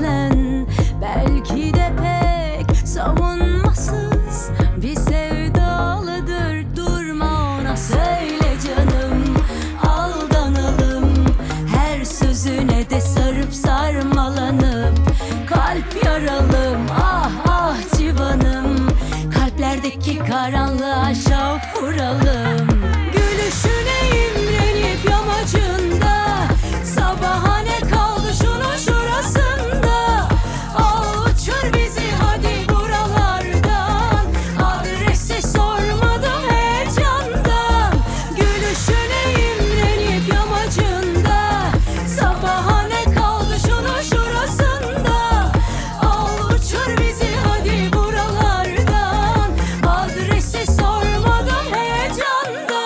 seslen. Belki de pek savunmasız bir sevdalıdır. Durma ona söyle canım, aldanalım. Her sözüne de sarıp sarmalanıp kalp yaralım. Ah ah civanım, kalplerdeki karanlığa şavk vuralım. Gülüşüne imrenip yamacında, sabaha ne kaldı şunun şurasında. Al uçur bizi hadi buralardan, adresi sormadım heyecandan. Gülüşüne imrenip yamacında, sabaha ne kaldı şunun şurasında. Al uçur bizi hadi buralardan, adresi sormadım heyecandan.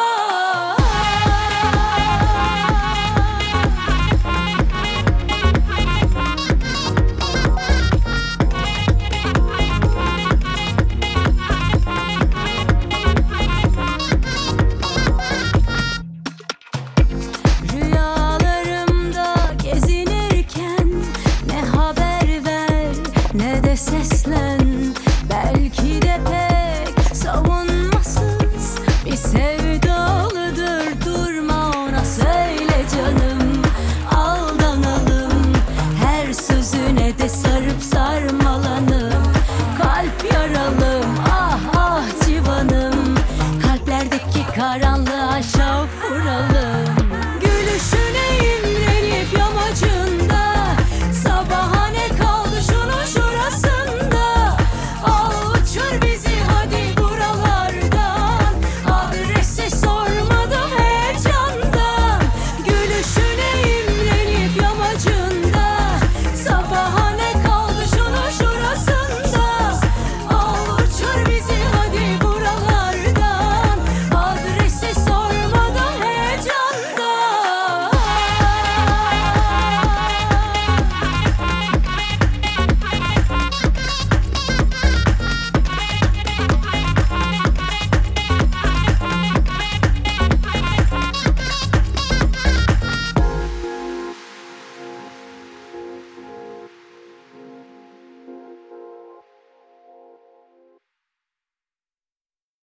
Rüyalarımda gezinirken ne haber ver ne de seslen.